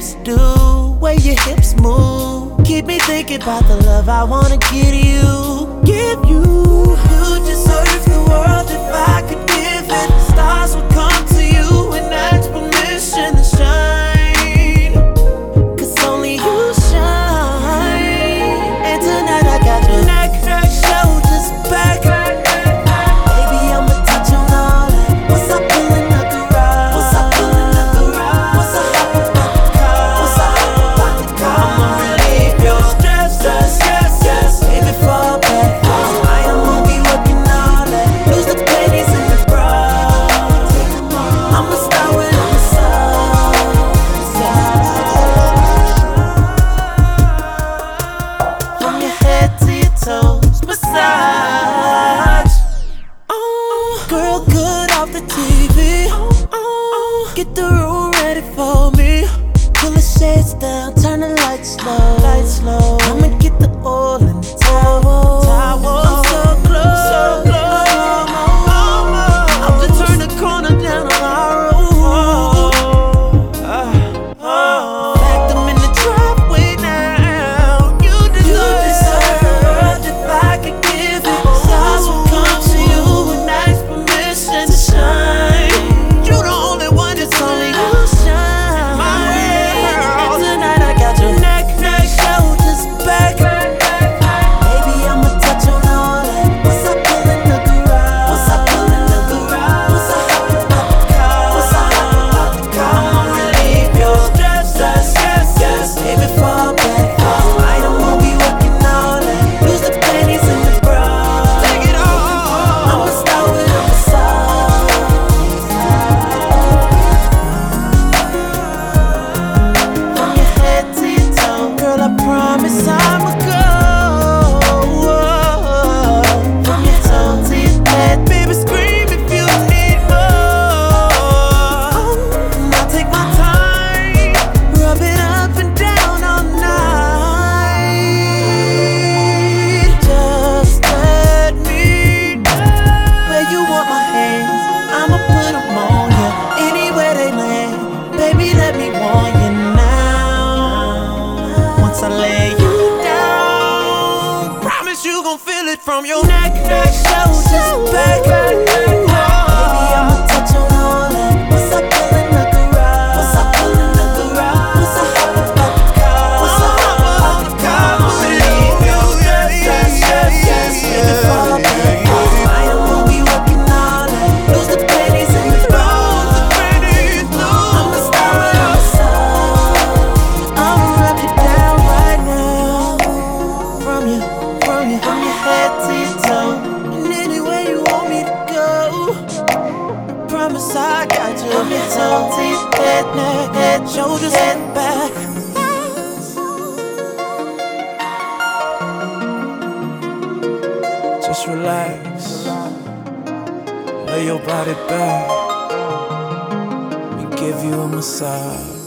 waist do, way your hips move, keep me thinking about the love I wanna give you. Give you. You deserve the world if I could give it. Stars would come to you and ask permission to shine, 'cause only you shine. And tonight I got your neck, shoulders, back. Baby, I'ma touch on all that. What's up in the garage? What's up in the garage? What's up about the car? What's up about the car? I'ma relieve your stress, baby, fall back. Tonight I'ma be working all that. Lose the panties in the bra. I'ma start with a massage. From your head to your toes, massage. Girl, good off the TV. Get the room ready for me. Pull the shades down, turn the lights slow. I'ma get the oil in the towel. I'm so close, I'm to turn the corner down on our road. Pack them in the driveway now. You deserve if I could give it. Stars will come to you and ask permission to shine. You the only one, it's only you shine. My world. And tonight I got your neck, shoulders, back. Baby, I'ma touch on all that. What's up in the garage? What's up in the garage? What's up about the car? What's up about the car? I'ma relieve your stress, baby, fall back. Tonight I'ma be working all that. Lose the panties in the bra. Take it all. I'ma start with a massage. From your head to your toe, girl, I promise I'ma go. From your toe to your head, baby, scream if you need more. And I'll take my time, rub it up and down all night. Just let me know where you want my hands. I'ma put 'em on you, anywhere they land. Baby, let me warn you now. Once I lay you down, promise you gon' feel it from your neck, shoulders, back. Baby, I'ma touch on all that. What's up in the garage? What's up in the garage? What's up about the car? What's up about the car? I'ma relieve your stress, baby, fall back. Tonight I'ma be working all that. Lose the panties in the bra. I'ma start with a massage. I'ma rub you down right now. From your head to your toe, and anywhere you want me to go. Promise I got you. From your toe to your head, neck, shoulders, and back. Just relax, lay your body back, and give you a massage.